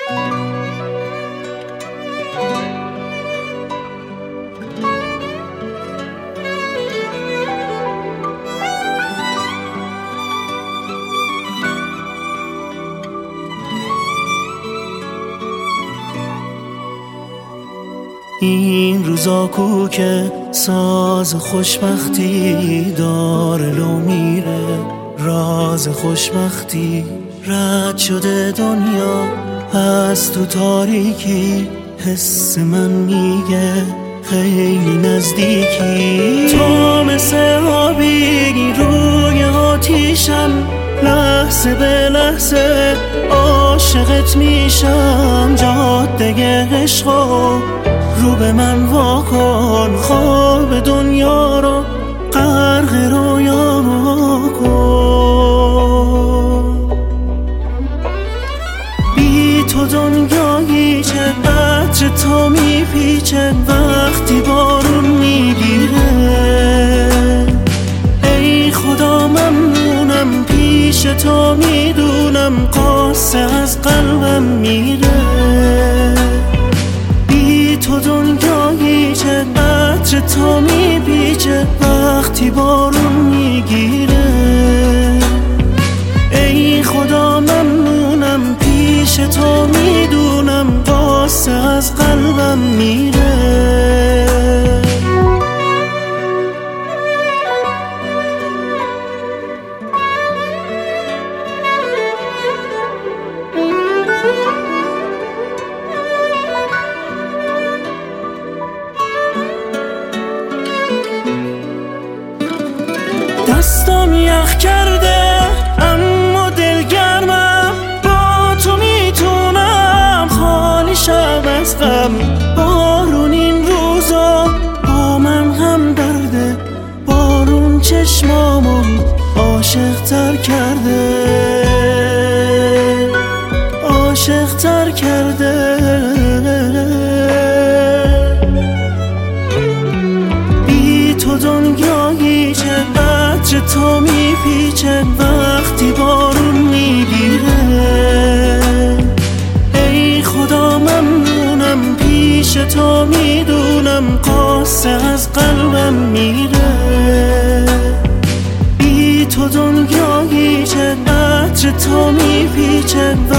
این روزا کو که ساز خوشبختی داره لو میره، راز خوشبختی رد شده دنیا از تو تاریکی، حس من میگه خیلی نزدیکی. تو مثل آبی روی آتیشم، لحظه به لحظه عاشقت میشم. جاده عشقو رو به من واکن، خواب دنیا رو غرق رویا کن. بی تو دنیایی چه عطر تا میپیچه وقتی بارون میگیره. ای خدا ممنونم پیش تو میدونم قصه از قلبم میره. تو دنیایی چه عطر تا میپیچه وقتی بارون میگیره. ای خدا ممنونم پیش تو میدونم قصه از قلبم میره. دستم یخ کرده اما دلگرمم، با تو میتونم خالی شم از غم. بارون این روزا با من هم درده، بارون چشمامو عاشق تر کرده، عاشق تر کرده. بی تو دنیایی چه عطر تا میپیچه وقتی بارون میگیره. ای خدا ممنونم پیش تو میدونم قصه از قلبم میره. بی تو دنیایی چه عطر تا میپیچه